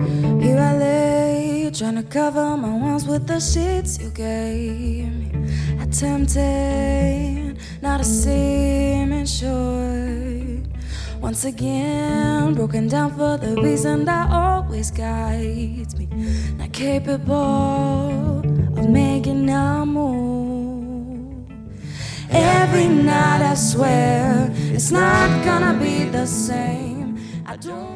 Here I lay, trying to cover my wounds with the sheets you gave me. Attempting not to seem insured. Once again, broken down for the reason that always guides me. Not capable of making a move. Every night I swear it's not gonna be the same. I don't